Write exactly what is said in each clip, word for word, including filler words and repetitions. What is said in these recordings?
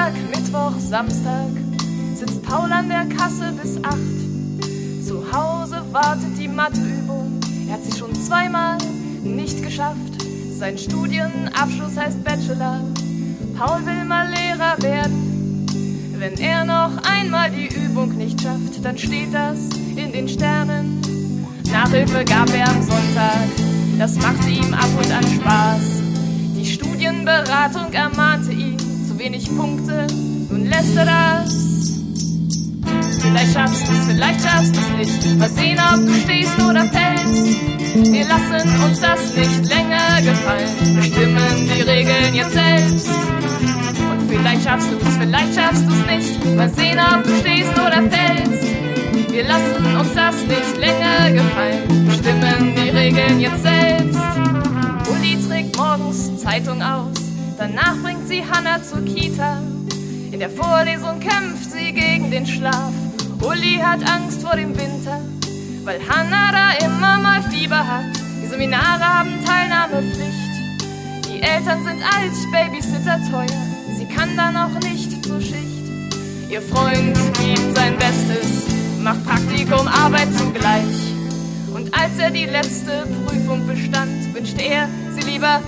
Montag, Mittwoch, Samstag sitzt Paul an der Kasse bis acht. Zu Hause wartet die Matheübung, er hat sie schon zweimal nicht geschafft. Sein Studienabschluss heißt Bachelor, Paul will mal Lehrer werden. Wenn er noch einmal die Übung nicht schafft, dann steht das in den Sternen. Nachhilfe gab er am Sonntag, das machte ihm ab und an Spaß. Die Studienberatung ermahnte ihn, zu wenig Punkte, nun lässt er das. Vielleicht schaffst du's, vielleicht schaffst du's nicht, mal sehen, ob du stehst oder fällst. Wir lassen uns das nicht länger gefallen, bestimmen die Regeln jetzt selbst. Und vielleicht schaffst du's, vielleicht schaffst du's nicht, mal sehen, ob du stehst oder fällst. Wir lassen uns das nicht länger gefallen, bestimmen die Regeln jetzt selbst. Uli trägt morgens Zeitung aus, danach bringt sie Hanna zur Kita. In der Vorlesung kämpft sie gegen den Schlaf. Uli hat Angst vor dem Winter, weil Hanna da immer mal Fieber hat. Die Seminare haben Teilnahmepflicht. Die Eltern sind als Babysitter teuer, sie kann dann auch nicht zur Schicht. Ihr Freund gibt sein Bestes, macht Praktikum, Arbeit zugleich. Und als er die letzte Prüfung bestand, wünschte er sie lieber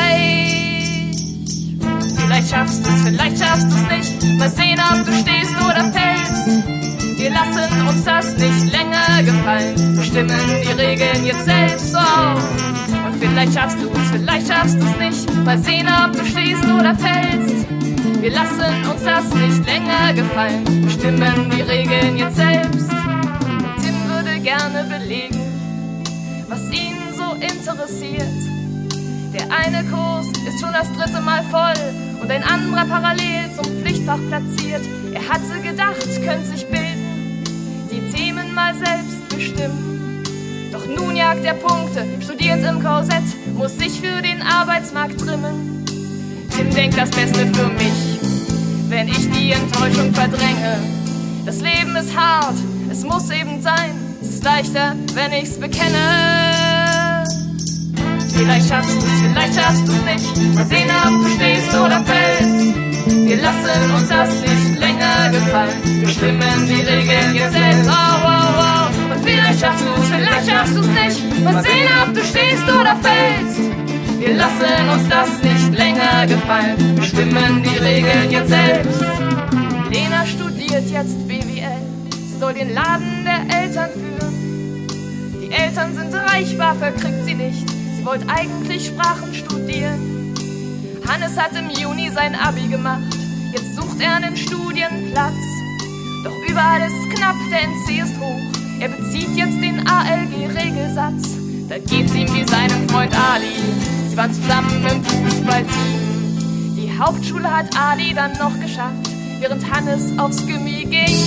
reich. Vielleicht schaffst du's, vielleicht schaffst du's nicht, mal sehen, ob du stehst oder fällst. Wir lassen uns das nicht länger gefallen, bestimmen die Regeln jetzt selbst. Oh. Und vielleicht schaffst du's, vielleicht schaffst du's nicht, mal sehen, ob du stehst oder fällst. Wir lassen uns das nicht länger gefallen, bestimmen die Regeln jetzt selbst. Tim würde gerne belegen, was ihn so interessiert. Der eine Kurs ist schon das dritte Mal voll und ein anderer parallel zum Pflichtfach platziert. Er hatte gedacht, könnte sich bilden, die Themen mal selbst bestimmen. Doch nun jagt er Punkte, studiert im Korsett, muss sich für den Arbeitsmarkt trimmen. Tim denkt das Beste für mich, wenn ich die Enttäuschung verdränge. Das Leben ist hart, es muss eben sein, es ist leichter, wenn ich's bekenne. Vielleicht schaffst du's, vielleicht schaffst du's nicht, mal sehen, ob du stehst oder fällst. Wir lassen uns das nicht länger gefallen, bestimmen die Regeln jetzt selbst. Oh, oh, oh. Und vielleicht schaffst du's, vielleicht schaffst du's nicht, mal sehen, ob du stehst oder fällst. Wir lassen uns das nicht länger gefallen, bestimmen die Regeln jetzt selbst. Lena studiert jetzt B W L, sie soll den Laden der Eltern führen. Die Eltern sind reich, BAföG kriegt sie nicht, sie wollte eigentlich Sprachen studieren. Hannes hat im Juni sein Abi gemacht, jetzt sucht er einen Studienplatz. Doch überall ist knapp, der N C ist hoch, er bezieht jetzt den A L G-Regelsatz. Da geht's ihm wie seinem Freund Ali, sie waren zusammen im Fußballteam. Die Hauptschule hat Ali dann noch geschafft, während Hannes aufs Gymi ging.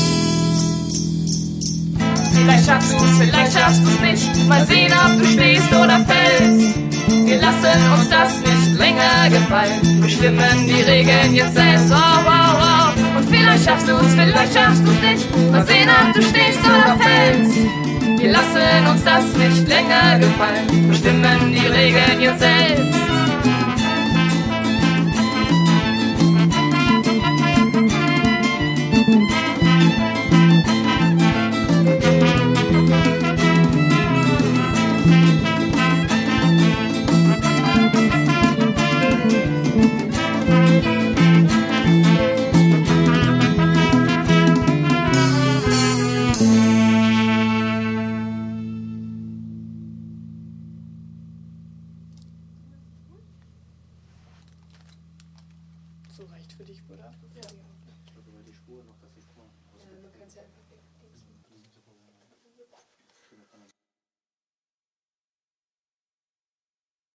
Vielleicht schaffst du's, vielleicht schaffst du's nicht, mal sehen, ob du stehst oder fällst. Wir lassen uns das nicht länger gefallen, bestimmen die Regeln jetzt selbst. Oh, oh, oh. Und vielleicht schaffst du's, vielleicht schaffst du's nicht, mal sehen, ob du stehst oder fällst. Wir lassen uns das nicht länger gefallen, bestimmen die Regeln jetzt selbst. So reicht für dich, oder? Ja. Ich glaube, über die Spur noch, dass ich mal. Ja, man kann es ja einfach wegdenken.